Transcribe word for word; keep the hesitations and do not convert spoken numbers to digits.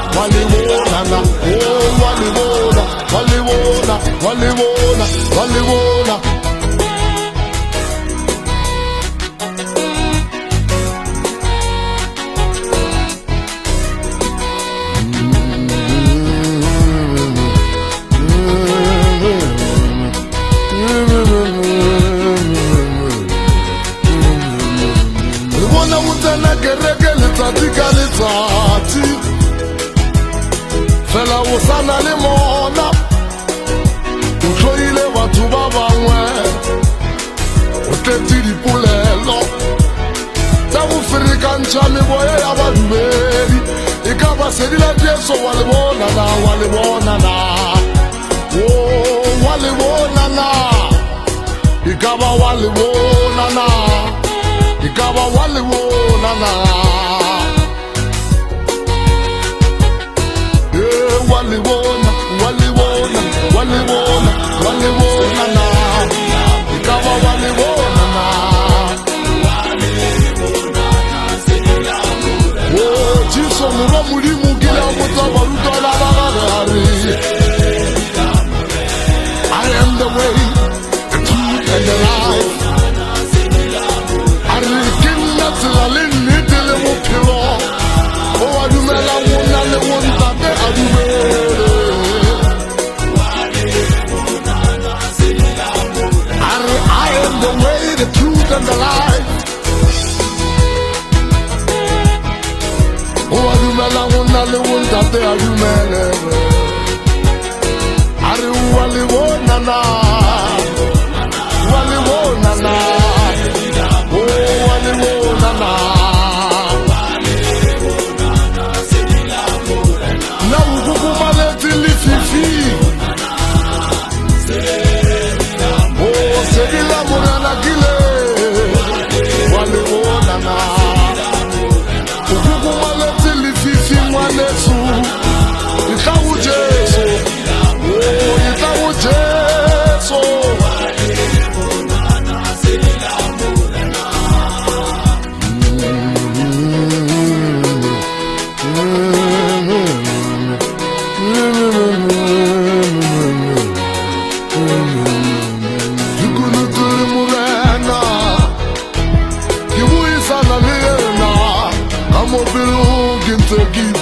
waliwona na, oh waliwona, waliwona, waliwona, waliwona. Fela usana limona utoile watu babamwe utetiri pulelo tabufirika nchami boye yabadumeri ikaba sedila jeso walibona na walibona na oh walibona na ikaba walibona na ikaba walibona na waliwona, waliwona, waliwona, waliwona na ikawa waliwona na oh jiso muro muri mugila muta baruta la bagari. I am the way, the truth and the life. Arikinna tilalini tele mupiro oh adumela wona le wonta be adume. The truth and the life. Oh, adumela wona le wonta te adumele. Ari wali wona na, wali wona na. Oh, wali wona na. Na ukuku maleti li fifi. Oh, sedila murana gile. Yesu, ikawu Jesu, oh ikawu Jesu. Yukunu tuli murena, kiwu isana lena, amobilu gintegi.